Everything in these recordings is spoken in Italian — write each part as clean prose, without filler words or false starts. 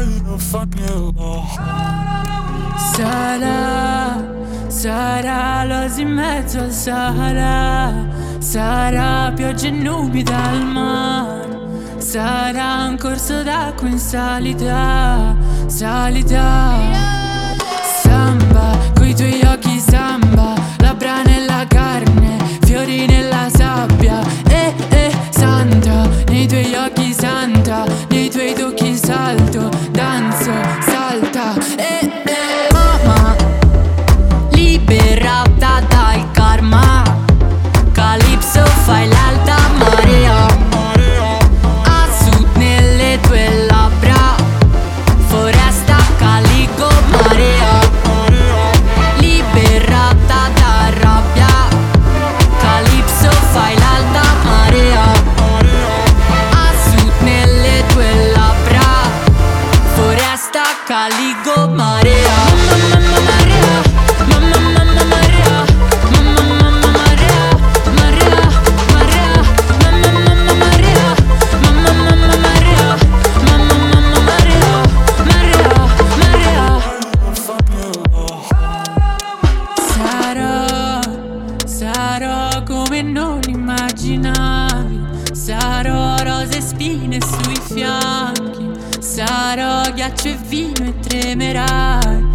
Sarà l'oasi in mezzo al Sahara, sarà pioggia e nubi dal mare, sarà un corso d'acqua in salita, samba, coi tuoi occhi samba, labbra nella carne, fiori nella sabbia, santa, nei tuoi occhi santa, nei tuoi tocchi salto, danzo, salta, mamma, liberata dal karma, Calypso fai l'alta marea, a sud nelle tue labbra, foresta calico marea, liberata da rabbia, Calypso fai l'alta marea, a sud nelle tue labbra, foresta calico marea. Sarò come non immaginavi, sarò rose e spine sui fianchi, sarò ghiaccio e vino e tremerai,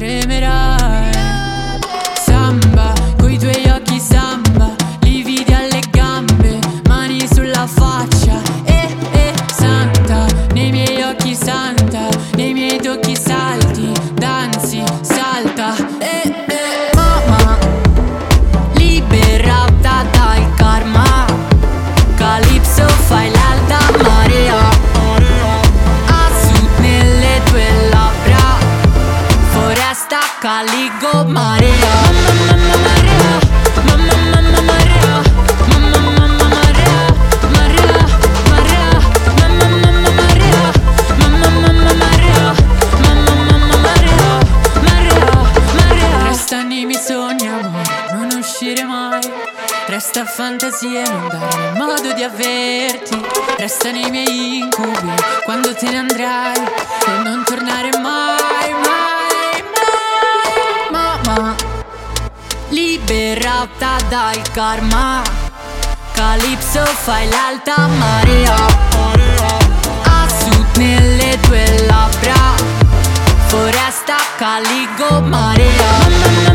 samba, coi tuoi occhi samba, lividi alle gambe, mani sulla faccia, santa, nei miei occhi santa, nei miei tocchi salti, danzi, salta, mamma, liberata dal karma, Calypso fai l'alta marea, a sud nelle tue labbra, foresta calico marea, resta nei miei sogni amore, non uscire mai, resta fantasia e non dare modo di averti, resta nei miei incubi quando te ne andrai e non tornare mai, mamma, liberata dal karma, Calypso fai l'alta marea, a sud nelle tue labbra, foresta calico marea.